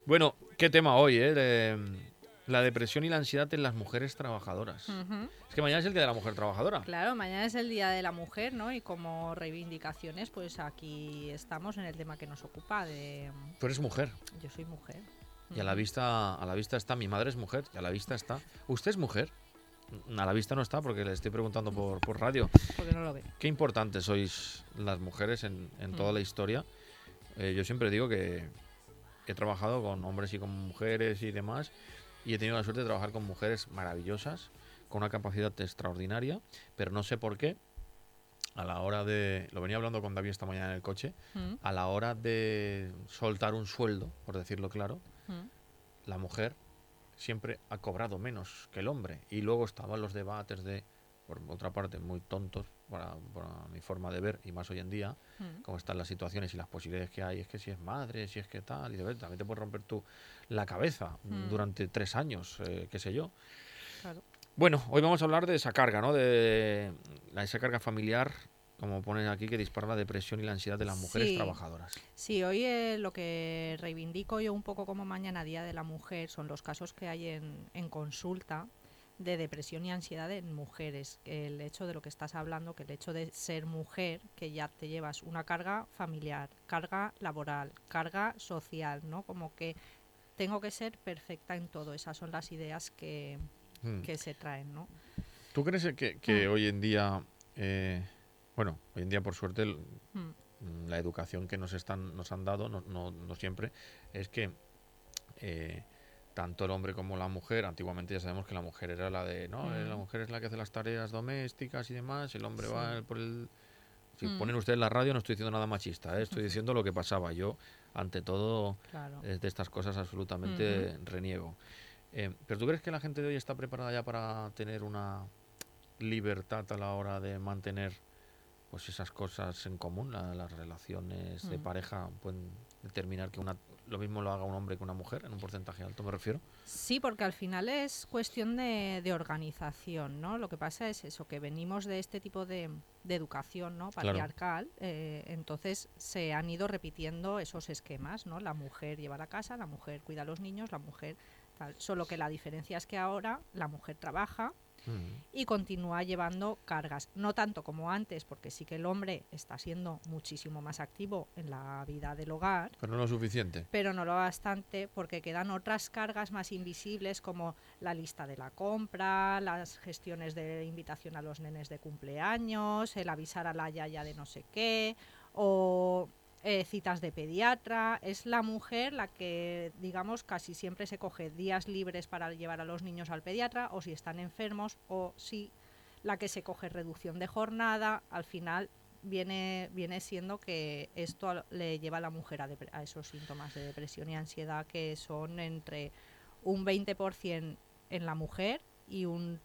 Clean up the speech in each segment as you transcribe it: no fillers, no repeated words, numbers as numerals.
Bueno, qué tema hoy, ¿eh? La depresión y la ansiedad en las mujeres trabajadoras. Ujú. Es que mañana es el Día de la Mujer Trabajadora. Claro, mañana es el Día de la Mujer, ¿no? Y como reivindicaciones, pues aquí estamos en el tema que nos ocupa de... Tú eres mujer Yo soy mujer. y Ujú. a la vista está, mi madre es mujer y a la vista está. ¿Usted es mujer? A la vista no está porque le estoy preguntando por radio. Porque no lo ve. Qué importantes sois las mujeres en toda la historia. Yo siempre digo que he trabajado con hombres y con mujeres y demás, y he tenido la suerte de trabajar con mujeres maravillosas, con una capacidad extraordinaria, pero no sé por qué, a la hora de, lo venía hablando con David esta mañana en el coche, Mm, a la hora de soltar un sueldo, por decirlo claro, mm. la mujer siempre ha cobrado menos que el hombre. Y luego estaban los debates de, por otra parte, muy tontos para mi forma de ver, y más hoy en día, Mm. cómo están las situaciones y las posibilidades que hay. Es que si es madre, si es que tal, y de ver, también te puedes romper tú la cabeza Mm. durante 3 años, qué sé yo. Claro. Bueno, hoy vamos a hablar de esa carga, ¿no? De esa carga familiar, como ponen aquí, que dispara la depresión y la ansiedad de las mujeres Sí, trabajadoras. sí, hoy lo que reivindico yo un poco como mañana Día de la Mujer son los casos que hay en consulta de depresión y ansiedad en mujeres. El hecho de lo que estás hablando, que el hecho de ser mujer, que ya te llevas una carga familiar, carga laboral, carga social, ¿no? Como que tengo que ser perfecta en todo. Esas son las ideas Mm. que se traen, ¿no? ¿Tú crees que Mm, hoy en día, bueno, hoy en día por suerte mm, la educación que nos han dado, no siempre, es que eh, tanto el hombre como la mujer, antiguamente ya sabemos que la mujer era la de, no, la mm, mujer es la que hace las tareas domésticas y demás, el hombre sí. va por el... Si Mm, ponen ustedes la radio no estoy diciendo nada machista, estoy diciendo lo que pasaba. Yo, ante todo, claro. de estas cosas Ujú. absolutamente reniego. ¿Pero tú crees que la gente de hoy está preparada ya para tener una libertad a la hora de mantener pues esas cosas en común? Las relaciones de Mm. pareja pueden determinar que lo mismo lo haga un hombre que una mujer, en un porcentaje alto me refiero. Sí, porque al final es cuestión de organización, ¿no? Lo que pasa es eso, que venimos de este tipo de educación, ¿no? Claro. Patriarcal, entonces se han ido repitiendo esos esquemas, ¿no? La mujer lleva la casa, la mujer cuida a los niños, la mujer tal. Solo que la diferencia es que ahora la mujer trabaja Mm. y continúa llevando cargas. No tanto como antes, porque sí que el hombre está siendo muchísimo más activo en la vida del hogar, Pero no lo suficiente. pero no lo bastante porque quedan otras cargas más invisibles como la lista de la compra, las gestiones de invitación a los nenes de cumpleaños, el avisar a la yaya de no sé qué, o citas de pediatra. Es la mujer la que, digamos, casi siempre se coge días libres para llevar a los niños al pediatra, o si están enfermos, o si la que se coge reducción de jornada. Al final viene siendo que esto le lleva a la mujer a esos síntomas de depresión y ansiedad, que son entre un 20% en la mujer y un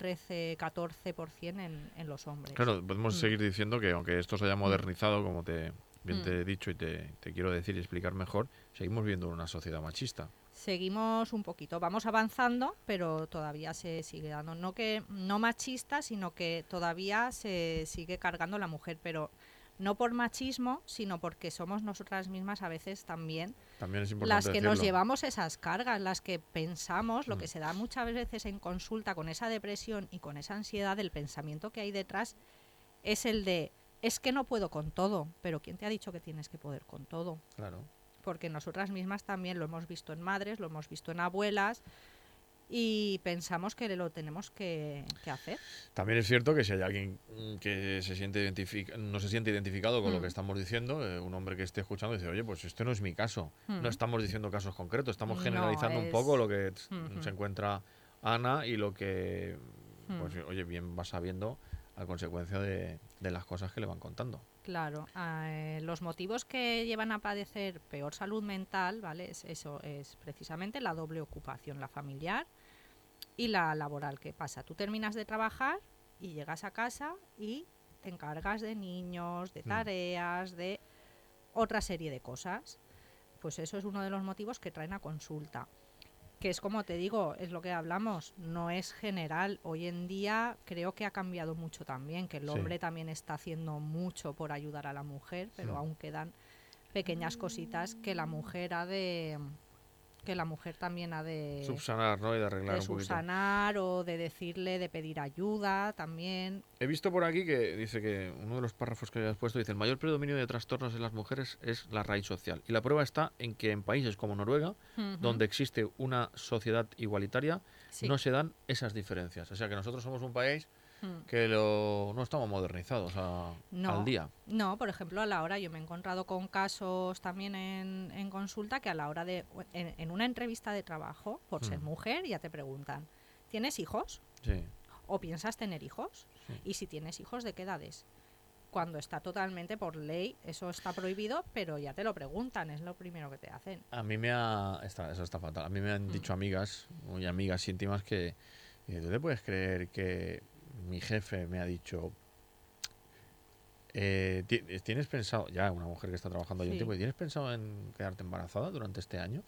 13-14% en los hombres. Claro, podemos Mm, seguir diciendo que aunque esto se haya mm, modernizado, como bien mm. te he dicho y te quiero decir y explicar mejor, seguimos viendo una sociedad machista. Seguimos un poquito, vamos avanzando, pero todavía se sigue dando, no machista, sino que todavía se sigue cargando la mujer, pero no por machismo, sino porque somos nosotras mismas a veces también También es las importante que nos decirlo. llevamos esas cargas, las que pensamos, lo Mm. que se da muchas veces en consulta con esa depresión y con esa ansiedad, el pensamiento que hay detrás es el de, es que no puedo con todo, pero ¿quién te ha dicho que tienes que poder con todo? Claro. Porque nosotras mismas también lo hemos visto en madres, lo hemos visto en abuelas y pensamos que lo tenemos que hacer. También es cierto que si hay alguien que no se siente identificado con lo que Hmm, estamos diciendo, un hombre que esté escuchando dice, oye, pues este no es mi caso. No hmm. estamos diciendo casos concretos, estamos No, generalizando un poco es... lo que Hmm, se hmm, encuentra Ana y lo que, pues, hmm. oye, bien va sabiendo a consecuencia de las cosas que le van contando. Claro, los motivos que llevan a padecer peor salud mental, ¿vale? Es precisamente la doble ocupación, la familiar y la laboral. ¿Qué pasa? Tú terminas de trabajar y llegas a casa y te encargas de niños, de Mm. tareas, de otra serie de cosas. Pues eso es uno de los motivos que traen a consulta. Que es como te digo, es lo que hablamos, no es general. Hoy en día creo que ha cambiado mucho también, que el Sí. hombre también está haciendo mucho por ayudar a la mujer, pero Mm. aún quedan pequeñas cositas que la mujer que la mujer también ha de subsanar, ¿no? Y de arreglar un poquito. subsanar o de decirle, de pedir ayuda también. He visto por aquí que dice que uno de los párrafos que habías puesto dice: el mayor predominio de trastornos en las mujeres es la raíz social. Y la prueba está en que en países como Noruega, donde existe una sociedad igualitaria, Sí. no se dan esas diferencias. O sea que nosotros somos un país que no estamos modernizados al día. No, por ejemplo, a la hora, yo me he encontrado con casos también en consulta que a la hora de, en una entrevista de trabajo, por ser mujer, ya te preguntan, ¿tienes hijos? Sí. ¿O piensas tener hijos? Sí. Y si tienes hijos, ¿de qué edades? Cuando está totalmente por ley, eso está prohibido, pero ya te lo preguntan, es lo primero que te hacen. A mí eso está fatal. A mí me han dicho amigas, muy amigas íntimas, que ¿tú te puedes creer que mi jefe me ha dicho, ¿tienes pensado, ya una mujer que está trabajando ahí un tiempo, ¿tienes pensado en quedarte embarazada durante este año?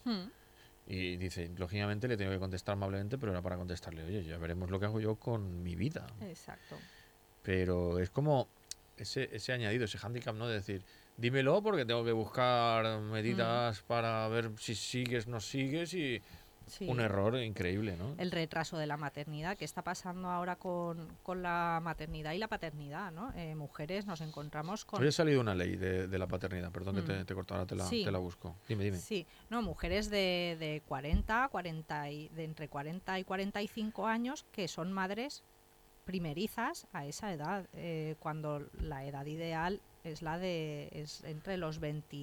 Y dice, lógicamente le tengo que contestar amablemente, pero era para contestarle, oye, ya veremos lo que hago yo con mi vida. Exacto. Pero es como ese añadido, ese hándicap, ¿no? De decir, dímelo porque tengo que buscar medidas para ver si sigues, no sigues y... Sí. Un error increíble, ¿no? El retraso de la maternidad, ¿qué está pasando ahora con la maternidad y la paternidad, ¿no? Mujeres nos encontramos con... Hoy ha salido una ley de la paternidad, perdón que te he cortado, ahora te la busco. Dime. Sí, no, mujeres de 40, de entre 40 y 45 años que son madres primerizas a esa edad, cuando la edad ideal es entre los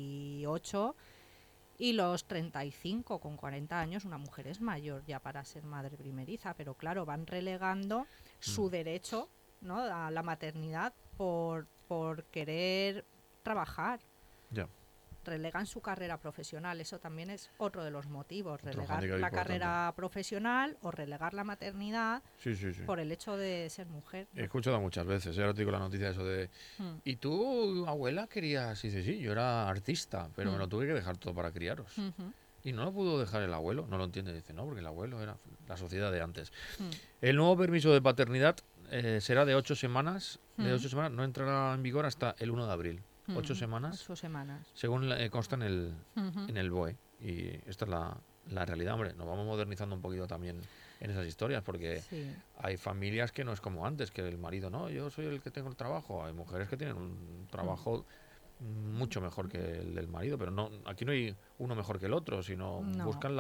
28 y los 35, con 40 años una mujer es mayor ya para ser madre primeriza, pero claro, van relegando su derecho, ¿no?, a la maternidad por querer trabajar. Ya. Relegan su carrera profesional, eso también es otro de los motivos, relegar handicap la importante. Carrera profesional o relegar la maternidad Sí. por el hecho de ser mujer, ¿no? He escuchado muchas veces, ahora te digo la noticia de eso de... ¿Y tú, abuela, querías? Y dice, sí, yo era artista, pero me lo tuve que dejar todo para criaros. Y no lo pudo dejar el abuelo, no lo entiende, dice, no, porque el abuelo era la sociedad de antes. El nuevo permiso de paternidad será de 8 semanas, no entrará en vigor hasta el 1 de abril. 8 semanas. 8 semanas. Según consta en el BOE. Y esta es la realidad, hombre. Nos vamos modernizando un poquito también en esas historias, porque hay familias que no es como antes, que el marido, no, yo soy el que tengo el trabajo. Hay mujeres que tienen un trabajo mucho mejor que el del marido, pero no, aquí no hay uno mejor que el otro, sino buscan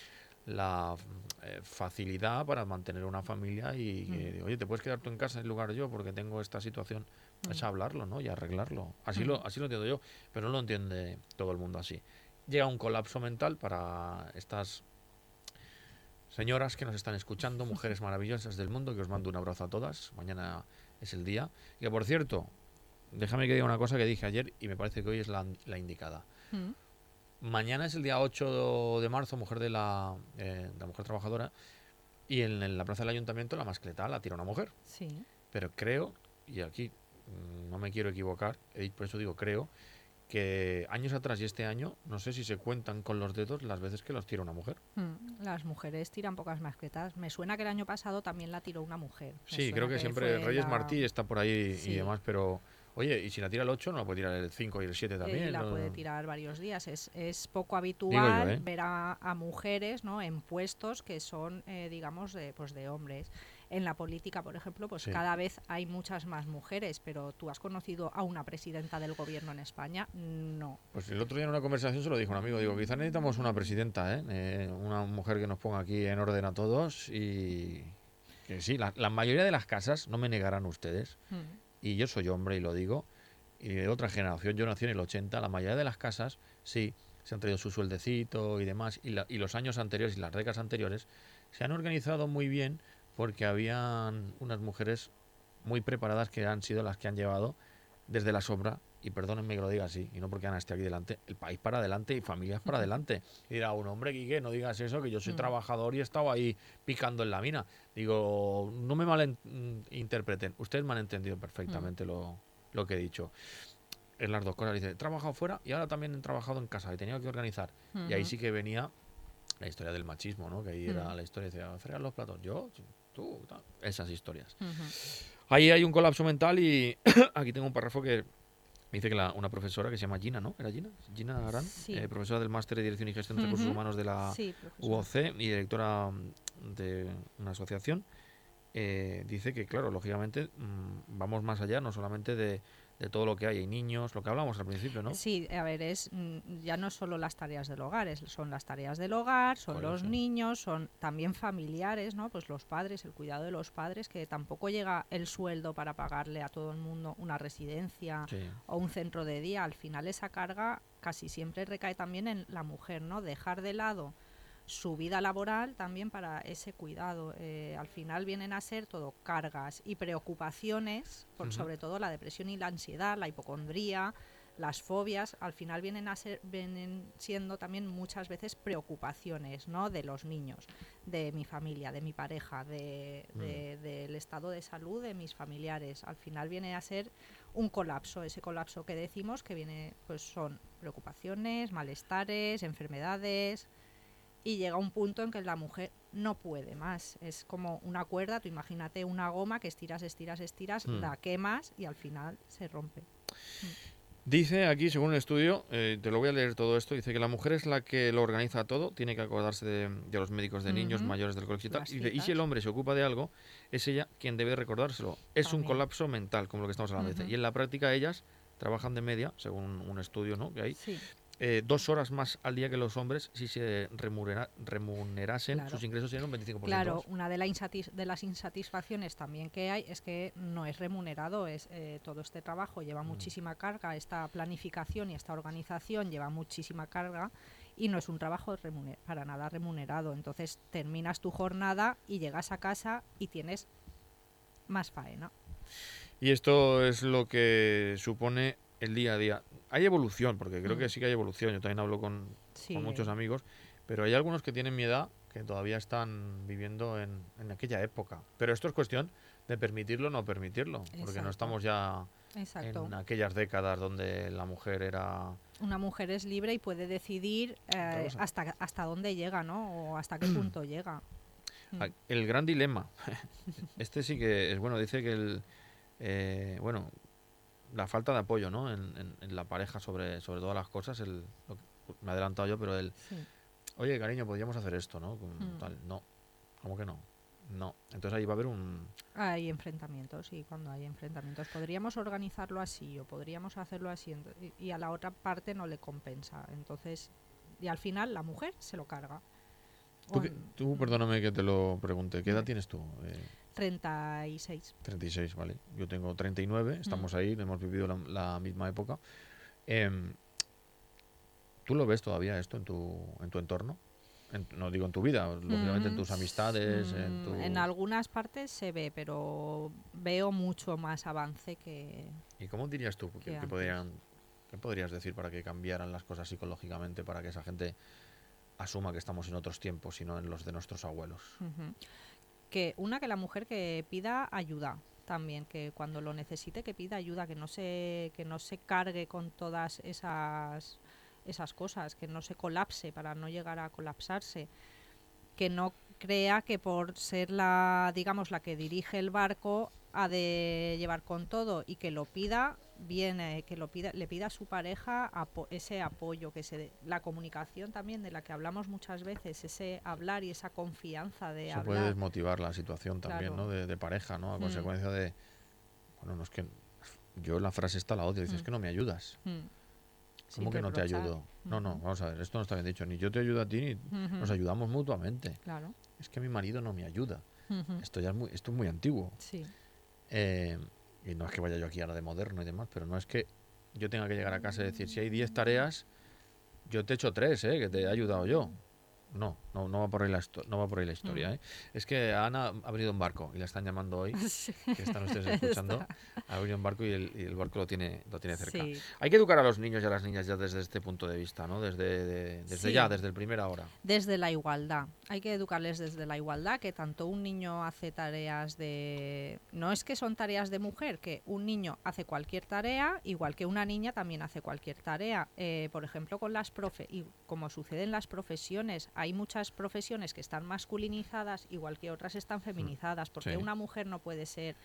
la facilidad para mantener una familia y oye, te puedes quedar tú en casa en lugar de yo porque tengo esta situación. Es hablarlo, ¿no? Y arreglarlo. Así lo entiendo yo, pero no lo entiende todo el mundo así. Llega un colapso mental para estas señoras que nos están escuchando, mujeres maravillosas del mundo, que os mando un abrazo a todas. Mañana es el día. Y que, por cierto, déjame que diga una cosa que dije ayer y me parece que hoy es la indicada. Mañana es el día 8 de marzo, mujer de la mujer trabajadora, y en la plaza del ayuntamiento la mascleta la tira una mujer. Sí. Pero creo, y aquí no me quiero equivocar, por eso digo creo, que años atrás y este año, no sé si se cuentan con los dedos las veces que los tira una mujer. Las mujeres tiran pocas mascletas. Me suena que el año pasado también la tiró una mujer. Sí, creo que siempre Reyes Martí está por ahí y demás, pero oye, y si la tira el 8, no la puede tirar el 5 y el 7 también. La ¿no? puede tirar varios días. Es poco habitual yo, ver a mujeres, ¿no?, en puestos que son, digamos, de hombres. En la política, por ejemplo, pues cada vez hay muchas más mujeres, pero ¿tú has conocido a una presidenta del gobierno en España? No. Pues el otro día en una conversación se lo dijo un amigo, digo, quizás necesitamos una presidenta, una mujer que nos ponga aquí en orden a todos y que sí, la mayoría de las casas, no me negarán ustedes, y yo soy hombre y lo digo, y de otra generación, yo nací en el 80, la mayoría de las casas, sí, se han traído su sueldecito y demás, y los años anteriores y las décadas anteriores se han organizado muy bien porque habían unas mujeres muy preparadas que han sido las que han llevado desde la sombra, y perdónenme que lo diga así, y no porque Ana esté aquí delante, el país para adelante y familias para adelante. Y dirá un hombre, Quique, no digas eso, que yo soy trabajador y he estado ahí picando en la mina. Digo, no me malinterpreten, ustedes me han entendido perfectamente lo que he dicho. En las dos cosas, dice, he trabajado fuera y ahora también he trabajado en casa, he tenido que organizar. Y ahí sí que venía la historia del machismo, ¿no? Que ahí era la historia, decía, fregar los platos, yo, tú, tal. Esas historias. Ahí hay un colapso mental y aquí tengo un párrafo que Me dice que una profesora que se llama Gina, ¿no? ¿Era Gina? Gina Arán, Sí. Profesora del Máster de Dirección y Gestión de Recursos Ujú. Humanos de la Sí, profesora. UOC y directora de una asociación, dice que, claro, lógicamente vamos más allá, no solamente de todo lo que hay niños, lo que hablamos al principio, ¿no? Sí, a ver, ya no solo las tareas del hogar, son las tareas del hogar, son Coño, los sí. niños, son también familiares, ¿no? Pues los padres, el cuidado de los padres, que tampoco llega el sueldo para pagarle a todo el mundo una residencia Sí. o un centro de día. Al final esa carga casi siempre recae también en la mujer, ¿no? Dejar de lado su vida laboral también para ese cuidado. Al final vienen a ser todo cargas y preocupaciones, sobre todo la depresión y la ansiedad, la hipocondría, las fobias, al final vienen siendo también muchas veces preocupaciones, ¿no? De los niños, de mi familia, de mi pareja, del estado de salud de mis familiares. Al final viene a ser un colapso, ese colapso que decimos que viene, pues son preocupaciones, malestares, enfermedades, y llega un punto en que la mujer no puede más. Es como una cuerda, tú imagínate una goma que estiras, la quemas y al final se rompe. Dice aquí, según un estudio, te lo voy a leer todo esto, dice que la mujer es la que lo organiza todo, tiene que acordarse de los médicos de niños mayores del colegio y tal. Y si el hombre se ocupa de algo, es ella quien debe recordárselo. Es un colapso mental, como lo que estamos hablando. Dice. Y en la práctica ellas trabajan de media, según un estudio, ¿no?, que hay, 2 horas más al día que los hombres. Si se remunerasen, sus ingresos serían un 25%. Claro, una de las insatisfacciones también que hay es que no es remunerado. Todo este trabajo lleva muchísima carga, esta planificación y esta organización lleva muchísima carga y no es un trabajo para nada remunerado. Entonces terminas tu jornada y llegas a casa y tienes más faena. Y esto es lo que supone el día a día. Hay evolución, porque creo que sí que hay evolución. Yo también hablo con muchos amigos, pero hay algunos que tienen mi edad que todavía están viviendo en aquella época. Pero esto es cuestión de permitirlo o no permitirlo, porque no estamos ya en aquellas décadas donde la mujer era... Una mujer es libre y puede decidir hasta dónde llega, ¿no? O hasta qué punto llega. El gran dilema. Este sí que es bueno. Dice que la falta de apoyo, ¿no?, en la pareja sobre todas las cosas. Me he adelantado yo, pero oye, cariño, podríamos hacer esto, ¿no? Tal. No. ¿Cómo que no? No. Entonces ahí va a haber Hay enfrentamientos, y cuando hay enfrentamientos podríamos organizarlo así o podríamos hacerlo así, y a la otra parte no le compensa. Entonces, y al final la mujer se lo carga. Tú, perdóname que te lo pregunte, ¿qué edad tienes tú? 36. 36, vale. Yo tengo 39, estamos ahí, hemos vivido la misma época. ¿Tú lo ves todavía esto en tu entorno? No digo en tu vida, lógicamente en tus amistades. En algunas partes se ve, pero veo mucho más avance que... ¿Y cómo dirías tú qué podrías decir para que cambiaran las cosas psicológicamente, para que esa gente asuma que estamos en otros tiempos y no en los de nuestros abuelos? Que la mujer que pida ayuda también, que cuando lo necesite que pida ayuda, que no se cargue con todas esas cosas, que no se colapse para no llegar a colapsarse, que no crea que por ser la que dirige el barco ha de llevar con todo, y que lo pida bien, le pida a su pareja ese apoyo, la comunicación también de la que hablamos muchas veces, ese hablar y esa confianza de Eso hablar. puede desmotivar la situación también, ¿no?, de pareja, ¿no?, a consecuencia de... Bueno, no es que... Yo la frase esta la odio, dices que no me ayudas. ¿Cómo que no te ayudo? No, vamos a ver, esto no está bien dicho. Ni yo te ayudo a ti, ni nos ayudamos mutuamente. Claro. Es que mi marido no me ayuda. Esto es muy antiguo. Sí. Y no es que vaya yo aquí ahora de moderno y demás, pero no es que yo tenga que llegar a casa y decir, si hay 10 tareas, yo te echo 3, que te he ayudado yo. No va por ahí la historia. Es que Ana ha venido en barco y la están llamando hoy, que están ustedes escuchando. Ha venido en barco y el barco lo tiene cerca. Sí. Hay que educar a los niños y a las niñas ya desde este punto de vista, ¿no? Desde el primera hora. Desde la igualdad. Hay que educarles desde la igualdad, que tanto un niño hace tareas de... No es que son tareas de mujer, que un niño hace cualquier tarea, igual que una niña también hace cualquier tarea. Por ejemplo, con y como sucede en las profesiones, hay muchas profesiones que están masculinizadas, igual que otras están feminizadas, porque una mujer no puede ser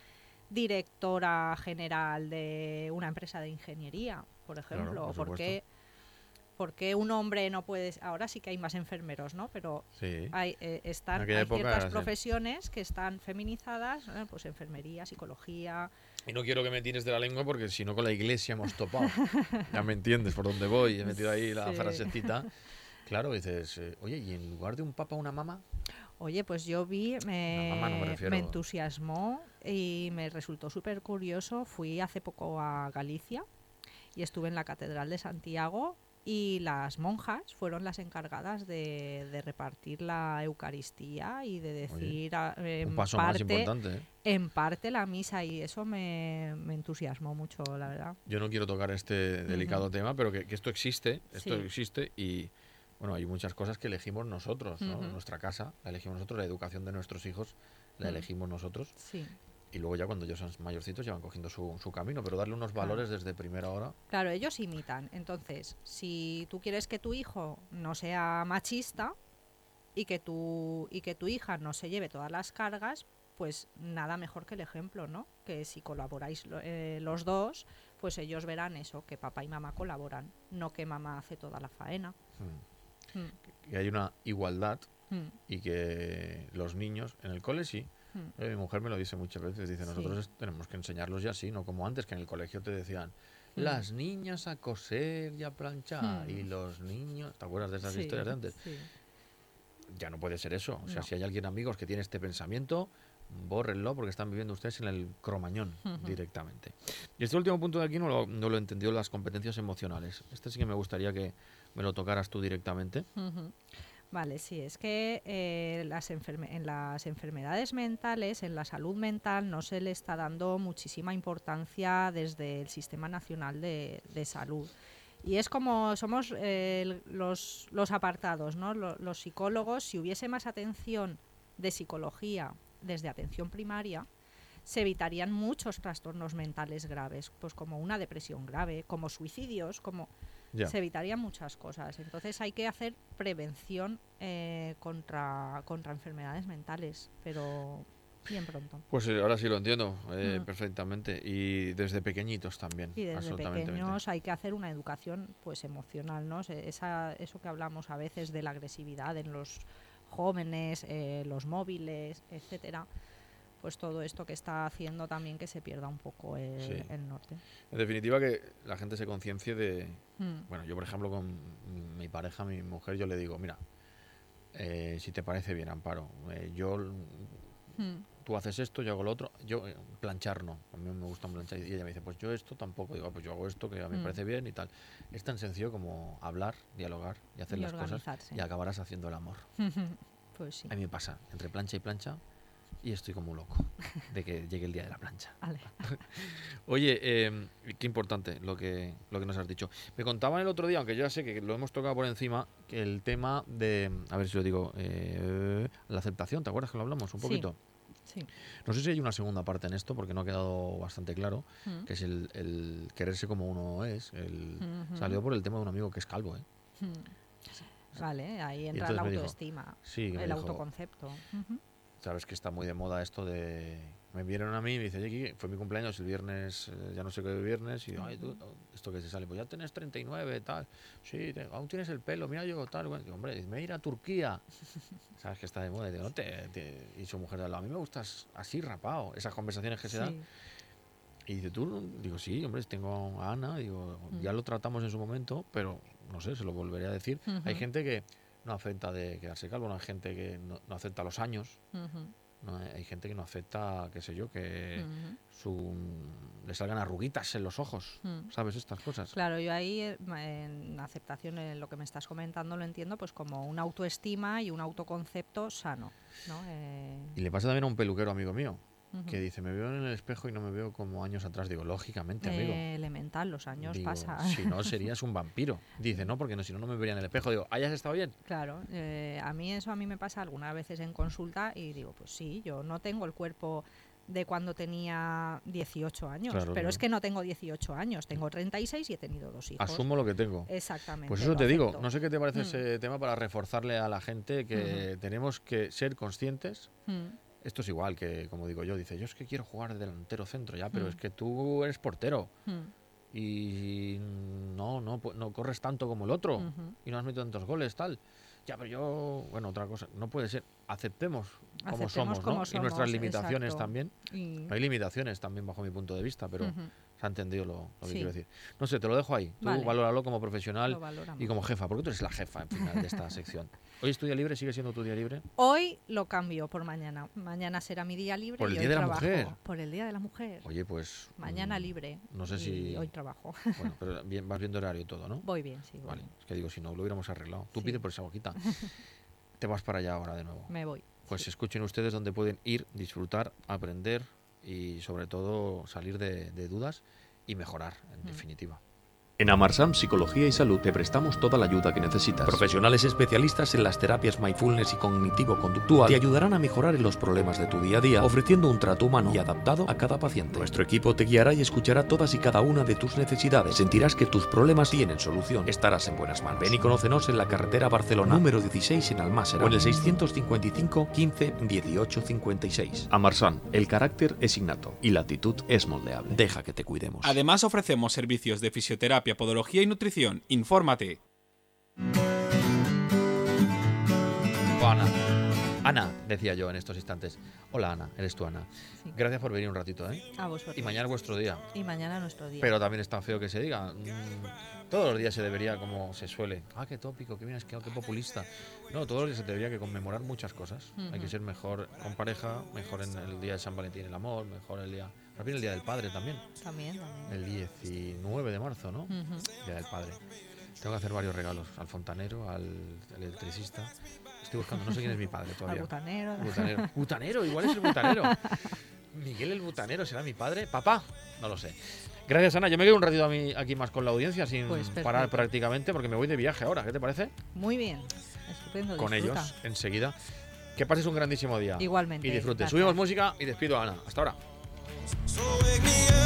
directora general de una empresa de ingeniería, por ejemplo? Claro, por ¿Por qué un hombre no puede? Ahora sí que hay más enfermeros, ¿no? Pero Sí. hay En ciertas era así. profesiones que están feminizadas, pues enfermería, psicología. Y no quiero que me tires de la lengua porque si no con la iglesia hemos topado. Ya me entiendes por dónde voy. He metido ahí la Sí. frasecita. Claro, dices, oye, ¿y en lugar de un papa una mamá? Oye, pues yo vi, Una mamá no me refiero. me entusiasmó y me resultó súper curioso. Fui hace poco a Galicia y estuve en la Catedral de Santiago y las monjas fueron las encargadas de repartir la Eucaristía y de decir Un paso más importante, ¿eh? en parte la misa, y eso me entusiasmó mucho, la verdad. Yo no quiero tocar este delicado tema, pero que esto existe Sí. existe y bueno, hay muchas cosas que elegimos nosotros, ¿no? Ujú. Nuestra casa la elegimos nosotros, la educación de nuestros hijos la Mm. elegimos nosotros Sí. y luego ya cuando ellos son mayorcitos ya van cogiendo su camino, pero darle unos Claro. valores desde primera hora. Claro, ellos imitan. Entonces, si tú quieres que tu hijo no sea machista y que tu hija no se lleve todas las cargas, pues nada mejor que el ejemplo, ¿no? Que si colaboráis los dos, pues ellos verán eso, que papá y mamá colaboran, no que mamá hace toda la faena. Que hay una igualdad Mm, y que los niños en el cole sí. mm. Mi mujer me lo dice muchas veces, dice, Sí. nosotros tenemos que enseñarlos ya así, no como antes, que en el colegio te decían, Mm. las niñas a coser y a planchar, y los niños, ¿te acuerdas de esas Sí, historias de antes? sí. Ya no puede ser eso. O sea, No. si hay alguien, amigos, que tiene este pensamiento, bórrenlo porque están viviendo ustedes en el cromañón directamente. Y este último punto de aquí no lo entendió, las competencias emocionales. Este sí que me gustaría que me lo tocaras tú directamente. Ujú. Vale, sí, es que en las enfermedades mentales, en la salud mental, no se le está dando muchísima importancia desde el Sistema Nacional de Salud. Y es como somos los apartados, ¿no? Los psicólogos, si hubiese más atención de psicología desde atención primaria, se evitarían muchos trastornos mentales graves, pues como una depresión grave, como suicidios, como... Ya. Se evitarían muchas cosas. Entonces hay que hacer prevención contra enfermedades mentales, pero bien pronto. Pues ahora sí lo entiendo perfectamente. Y desde pequeñitos también. Y desde absolutamente. pequeños hay que hacer una educación pues emocional, ¿no? Eso que hablamos a veces de la agresividad en los jóvenes, los móviles, etcétera. Pues todo esto que está haciendo también que se pierda un poco el norte. En definitiva, que la gente se conciencie de... Bueno, yo por ejemplo con mi pareja, mi mujer, yo le digo, mira, si te parece bien, Amparo, tú haces esto, yo hago lo otro. Yo planchar no, a mí me gusta planchar. Y ella me dice, pues yo esto tampoco. Digo, pues yo hago esto que a mí me parece bien y tal. Es tan sencillo como hablar, dialogar y hacer las cosas y acabarás haciendo el amor. Pues sí. A mí me pasa, entre plancha y plancha, y estoy como un loco de que llegue el día de la plancha. Vale. Oye, qué importante lo que nos has dicho. Me contaban el otro día, aunque yo ya sé que lo hemos tocado por encima, que el tema de, a ver si lo digo, la aceptación, ¿te acuerdas que lo hablamos un poquito? Sí. No sé si hay una segunda parte en esto, porque no ha quedado bastante claro, que es el quererse como uno es. Salió por el tema de un amigo que es calvo, ¿eh? Vale, ahí entra la autoestima, el autoconcepto. Sabes que está muy de moda esto de... Me vieron a mí y me dice, oye, fue mi cumpleaños el viernes, ya no sé qué viernes, y digo, ay, tú, esto que se sale, pues ya tenés 39, tal, sí, aún tienes el pelo, mira yo, tal, bueno, digo, hombre, me ir a Turquía, sabes que está de moda, y digo, y su mujer de al lado, a mí me gustas así rapado, esas conversaciones que se dan, y dice, tú, digo, sí, hombre, tengo a Ana, digo, ya lo tratamos en su momento, pero no sé, se lo volveré a decir, hay gente que no acepta de quedarse calvo, no hay gente que no acepta los años, no, hay gente que no acepta, qué sé yo, que le salgan arruguitas en los ojos, ¿sabes? Estas cosas. Claro, yo ahí en aceptación, en lo que me estás comentando, lo entiendo pues como una autoestima y un autoconcepto sano, ¿no? Y le pasa también a un peluquero amigo mío, que dice, me veo en el espejo y no me veo como años atrás. Digo, lógicamente, amigo. Elemental, los años pasan. Si no, serías un vampiro. Dice, no, porque si no me vería en el espejo. Digo, ¿hayas estado bien? Claro, a mí me pasa algunas veces en consulta y digo, pues sí, yo no tengo el cuerpo de cuando tenía 18 años, pero es que no tengo 18 años, tengo 36 y he tenido 2 hijos. Asumo lo que tengo. Exactamente. Pues eso te digo, no sé qué te parece ese tema para reforzarle a la gente que tenemos que ser conscientes Esto es igual que, como digo yo, dice, yo es que quiero jugar de delantero centro ya, pero es que tú eres portero y no corres tanto como el otro y no has metido tantos goles, tal. Ya, pero yo, bueno, otra cosa, no puede ser, aceptemos como somos, ¿no? Y nuestras limitaciones también. No hay limitaciones también bajo mi punto de vista, pero se ha entendido lo que quiero decir. No sé, te lo dejo ahí. Tú valóralo como profesional y como jefa, porque tú eres la jefa, en final, de esta sección. ¿Hoy es tu día libre? ¿Sigue siendo tu día libre? Hoy lo cambio por mañana. Mañana será mi día libre. ¿Por el y Día hoy de la trabajo. Mujer? Por el Día de la Mujer. Oye, pues... Mañana libre. No sé si... hoy trabajo. Bueno, pero vas viendo horario y todo, ¿no? Voy bien, sí. Vale, es que digo, si no, lo hubiéramos arreglado. Tú pide por esa boquita. Te vas para allá ahora de nuevo. Me voy. Pues escuchen ustedes dónde pueden ir, disfrutar, aprender y sobre todo salir de dudas y mejorar, en definitiva. En Amarsan Psicología y Salud te prestamos toda la ayuda que necesitas. Profesionales especialistas en las terapias mindfulness y cognitivo-conductual te ayudarán a mejorar en los problemas de tu día a día, ofreciendo un trato humano y adaptado a cada paciente. Nuestro equipo te guiará y escuchará todas y cada una de tus necesidades. Sentirás que tus problemas tienen solución. Estarás en buenas manos. Ven y conócenos en la carretera Barcelona, número 16 en Almásera, o en el 655 15 18 56. Amarsan, el carácter es innato y la actitud es moldeable. Deja que te cuidemos. Además ofrecemos servicios de fisioterapia, podología y nutrición. Infórmate. Ana, decía yo en estos instantes. Hola Ana, eres tú Ana. Sí. Gracias por venir un ratito, ¿eh? A vosotros. Y mañana es vuestro día. Y mañana nuestro día. Pero también es tan feo que se diga. Todos los días se debería, como se suele. Qué tópico, qué bien, qué populista. No, todos los días se debería que conmemorar muchas cosas. Hay que ser mejor con pareja, mejor en el día de San Valentín el amor, mejor el día... También el Día del Padre también. También. El 19 de marzo, ¿no? Día del Padre. Tengo que hacer varios regalos. Al fontanero, al electricista. Estoy buscando, no sé quién es mi padre todavía. Al butanero. Butanero, igual es el butanero. Miguel el butanero, ¿será mi padre? ¿Papá? No lo sé. Gracias, Ana. Yo me quedo un ratito aquí más con la audiencia sin parar prácticamente porque me voy de viaje ahora. ¿Qué te parece? Muy bien. Estupendo. Con disfruta. ellos, enseguida. Que pases un grandísimo día. Igualmente. Y disfrutes. Gracias. Subimos música y despido a Ana. Hasta ahora. So wake me up.